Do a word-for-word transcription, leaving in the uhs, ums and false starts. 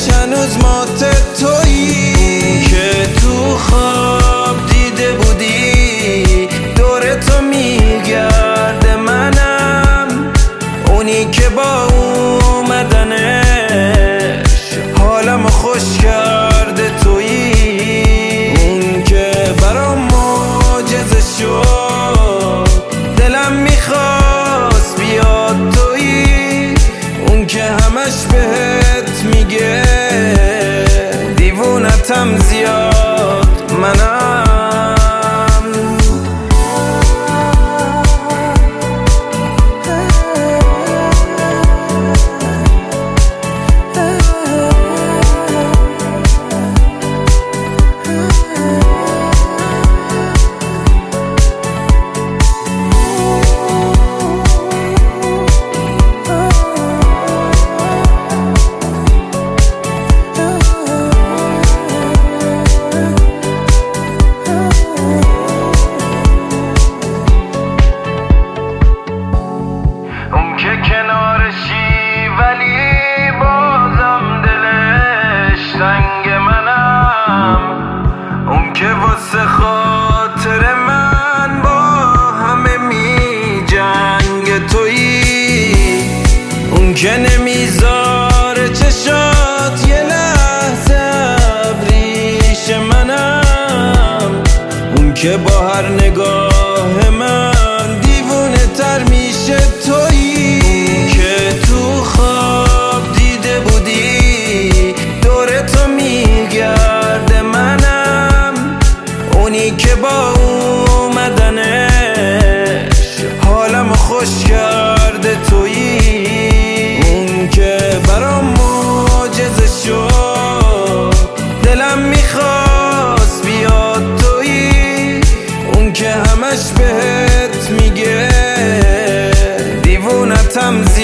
هنوز مات تویی که تو خواب دیده بودی دور تو میگرده، منم اونی که با اومدنش حالمو خوش کرده تویی، اون که برام معجزه شد دلم میخواست بیاد تویی، اون که همش بهت میگه دیوونتم زیاد منم. کنارشی ولی بازم دلش تنگ منم، اون که واسه خاطر من با همه می جنگ تویی، اون که نمیذاره چشات یه لحظه ابریش منم، اون که با هر نگاه من دیوونه تر میشه تویی، تو خواب دیده بودی دور تو میگرده، منم اونی که با اومدنش حالمو خوش کرده تویی، اون که برام معجزه شد دلم میخواست بیاد تویی، اون که همش بهت میگه دیوونتم زیاد